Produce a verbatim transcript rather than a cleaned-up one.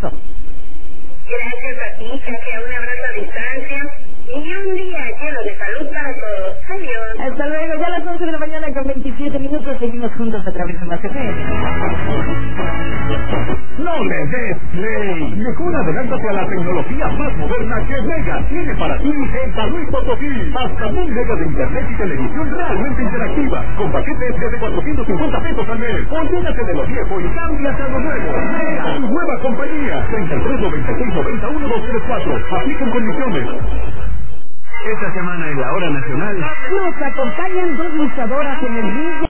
abrazo. Gracias a ti, Chacha, un abrazo a distancia y un día lleno de salud para todos. Adiós. Hasta luego, ya a las once de la mañana con veintisiete minutos seguimos juntos a través de Más F M. No le des play. Mejor adelántate a la tecnología más moderna que Mega tiene para ti en San Luis Potosí. Hasta mil megas de internet y televisión realmente interactiva, con paquetes desde cuatrocientos cincuenta pesos al mes. Olvídate de lo viejo y cámbiate a lo nuevo. Mega, tu nueva compañía. treinta y tres noventa y seis noventa y uno dos tres cuatro. Aplican condiciones. Esta semana en la Hora Nacional Nos acompañan dos luchadoras en el ring.